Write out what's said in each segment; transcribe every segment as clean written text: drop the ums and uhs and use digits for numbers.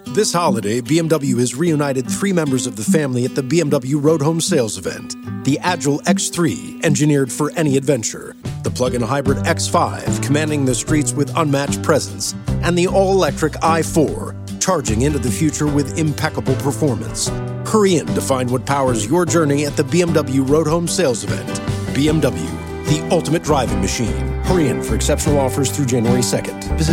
This holiday, BMW has reunited 3 members of the family at the BMW Road Home Sales event. The Agile X3, engineered for any adventure. The plug-in hybrid X5, commanding the streets with unmatched presence. And the all-electric i4, charging into the future with impeccable performance. Hurry in to find what powers your journey at the BMW Road Home Sales event. BMW, the ultimate driving machine. Hurry in for exceptional offers through January 2nd. Visit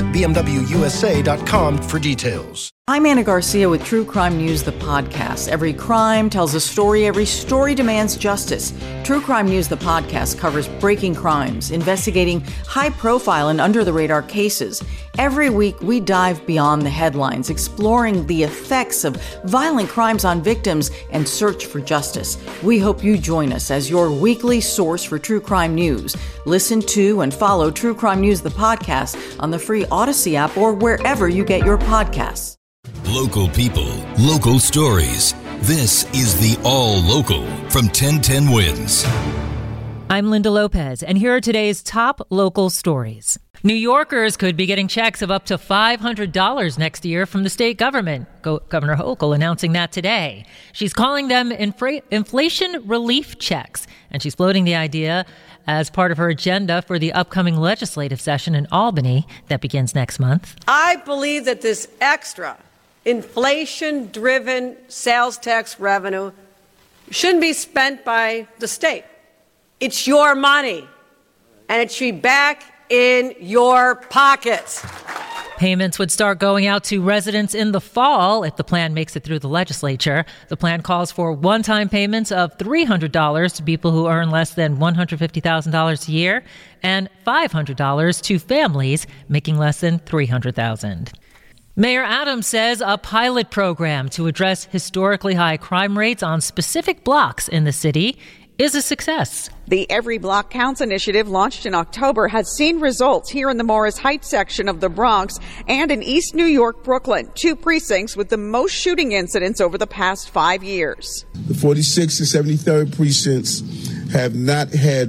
BMWUSA.com for details. I'm Anna Garcia with True Crime News, the podcast. Every crime tells a story. Every story demands justice. True Crime News, the podcast, covers breaking crimes, investigating high-profile and under-the-radar cases. Every week, we dive beyond the headlines, exploring the effects of violent crimes on victims and search for justice. We hope you join us as your weekly source for true crime news. Listen to and follow True Crime News, the podcast, on the free Odyssey app or wherever you get your podcasts. Local people, local stories. This is the All Local from 1010 Wins. I'm Linda Lopez, and here are today's top local stories. New Yorkers could be getting checks of up to $500 next year from the state government. Governor Hochul announcing that today. She's calling them inflation relief checks, and she's floating the idea as part of her agenda for the upcoming legislative session in Albany that begins next month. I believe that this extra inflation-driven sales tax revenue shouldn't be spent by the state. It's your money, and it should be back in your pockets. Payments would start going out to residents in the fall if the plan makes it through the legislature. The plan calls for one-time payments of $300 to people who earn less than $150,000 a year and $500 to families making less than $300,000. Mayor Adams says a pilot program to address historically high crime rates on specific blocks in the city is a success. The Every Block Counts initiative, launched in October, has seen results here in the Morris Heights section of the Bronx and in East New York, Brooklyn, 2 precincts with the most shooting incidents over the past 5 years. The 46th and 73rd precincts have not had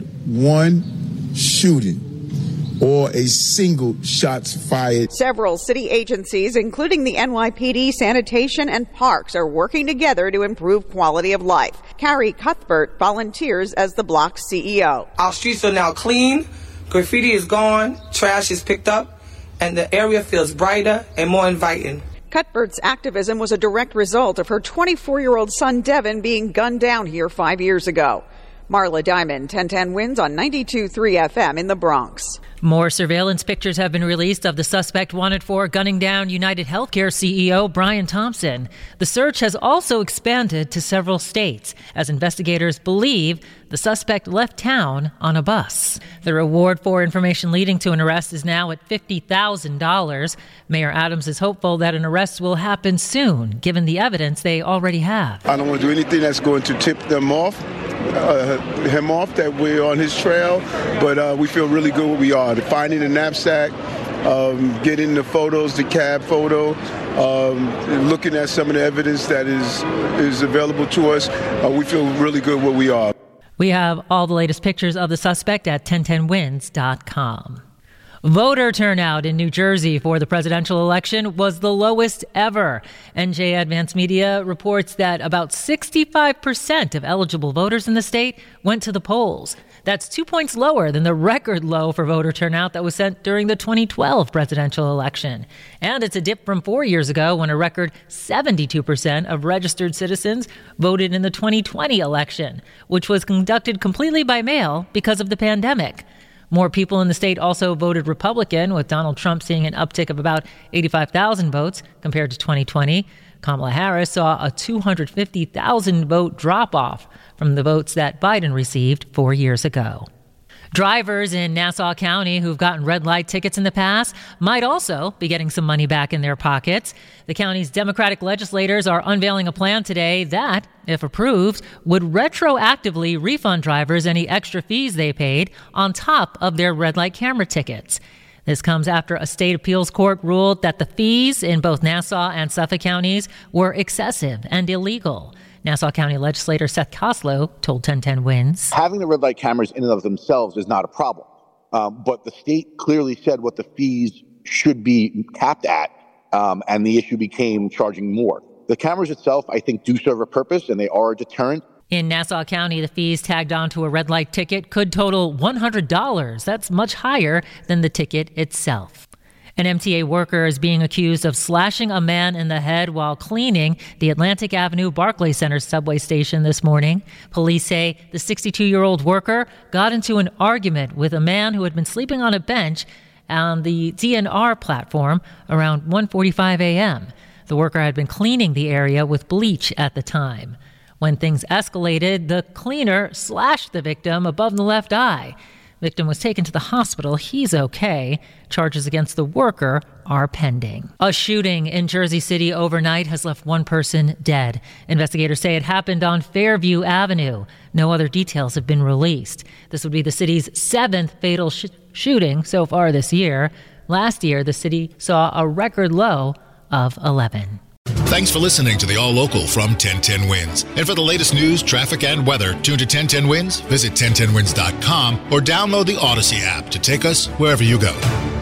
one shooting or a single shots fired. Several city agencies, including the NYPD, sanitation, and parks, are working together to improve quality of life. Carrie Cuthbert volunteers as the block's CEO. Our streets are now clean, graffiti is gone, trash is picked up, and the area feels brighter and more inviting. Cuthbert's activism was a direct result of her 24-year-old son Devin being gunned down here 5 years ago. Marla Diamond, 1010 Wins on 92.3 FM in the Bronx. More surveillance pictures have been released of the suspect wanted for gunning down United Healthcare CEO Brian Thompson. The search has also expanded to several states as investigators believe the suspect left town on a bus. The reward for information leading to an arrest is now at $50,000. Mayor Adams is hopeful that an arrest will happen soon, given the evidence they already have. I don't want to do anything that's going to tip him off that we're on his trail, but we feel really good where we are. Finding the knapsack, getting the photos, the cab photo, looking at some of the evidence that is available to us, we feel really good where we are. We have all the latest pictures of the suspect at 1010wins.com. Voter turnout in New Jersey for the presidential election was the lowest ever. NJ Advance Media reports that about 65% of eligible voters in the state went to the polls. That's 2 points lower than the record low for voter turnout that was set during the 2012 presidential election. And it's a dip from 4 years ago when a record 72% of registered citizens voted in the 2020 election, which was conducted completely by mail because of the pandemic. More people in the state also voted Republican, with Donald Trump seeing an uptick of about 85,000 votes compared to 2020. Kamala Harris saw a 250,000 vote drop-off from the votes that Biden received 4 years ago. Drivers in Nassau County who've gotten red light tickets in the past might also be getting some money back in their pockets. The county's Democratic legislators are unveiling a plan today that, if approved, would retroactively refund drivers any extra fees they paid on top of their red light camera tickets. This comes after a state appeals court ruled that the fees in both Nassau and Suffolk counties were excessive and illegal. Nassau County legislator Seth Koslow told 1010 Wins. Having the red light cameras in and of themselves is not a problem. But the state clearly said what the fees should be capped at. and the issue became charging more. The cameras itself, I think, do serve a purpose, and they are a deterrent. In Nassau County, the fees tagged onto a red light ticket could total $100. That's much higher than the ticket itself. An MTA worker is being accused of slashing a man in the head while cleaning the Atlantic Avenue Barclays Center subway station this morning. Police say the 62-year-old worker got into an argument with a man who had been sleeping on a bench on the DNR platform around 1:45 a.m. The worker had been cleaning the area with bleach at the time. When things escalated, the cleaner slashed the victim above the left eye. Victim was taken to the hospital. He's okay. Charges against the worker are pending. A shooting in Jersey City overnight has left one person dead. Investigators say it happened on Fairview Avenue. No other details have been released. This would be the city's seventh fatal shooting so far this year. Last year, the city saw a record low of 11. Thanks for listening to the All Local from 1010 Wins. And for the latest news, traffic, and weather, tune to 1010 Wins, visit 1010wins.com, or download the Odyssey app to take us wherever you go.